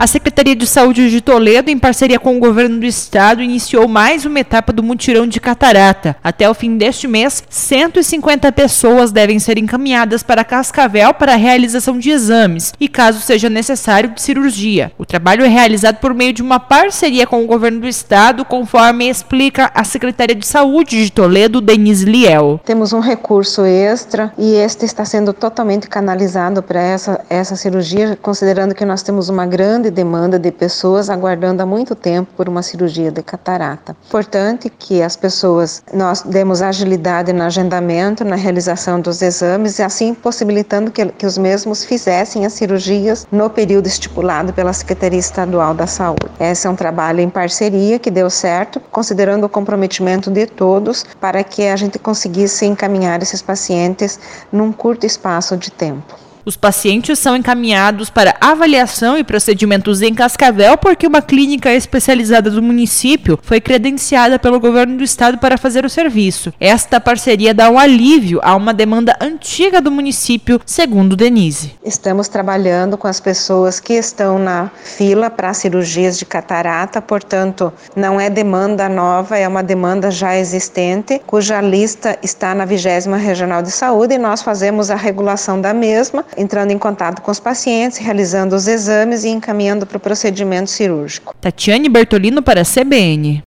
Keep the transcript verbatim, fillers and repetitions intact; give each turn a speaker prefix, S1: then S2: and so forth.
S1: A Secretaria de Saúde de Toledo, em parceria com o governo do estado, iniciou mais uma etapa do mutirão de catarata. Até o fim deste mês, cento e cinquenta pessoas devem ser encaminhadas para Cascavel para a realização de exames e, caso seja necessário, de cirurgia. O trabalho é realizado por meio de uma parceria com o governo do estado, conforme explica a Secretaria de Saúde de Toledo, Denise Liel.
S2: Temos um recurso extra e este está sendo totalmente canalizado para essa, essa cirurgia, considerando que nós temos uma grande demanda de pessoas aguardando há muito tempo por uma cirurgia de catarata. Importante que as pessoas, nós demos agilidade no agendamento, na realização dos exames e assim possibilitando que, que os mesmos fizessem as cirurgias no período estipulado pela Secretaria Estadual da Saúde. Esse é um trabalho em parceria que deu certo, considerando o comprometimento de todos para que a gente conseguisse encaminhar esses pacientes num curto espaço de tempo.
S1: Os pacientes são encaminhados para avaliação e procedimentos em Cascavel porque uma clínica especializada do município foi credenciada pelo governo do estado para fazer o serviço. Esta parceria dá um alívio a uma demanda antiga do município, segundo Denise.
S2: Estamos trabalhando com as pessoas que estão na fila para cirurgias de catarata, portanto, não é demanda nova, é uma demanda já existente, cuja lista está na vigésima Regional de Saúde e nós fazemos a regulação da mesma, entrando em contato com os pacientes, realizando os exames e encaminhando para o procedimento cirúrgico.
S1: Tatiane Bertolino para a C B N.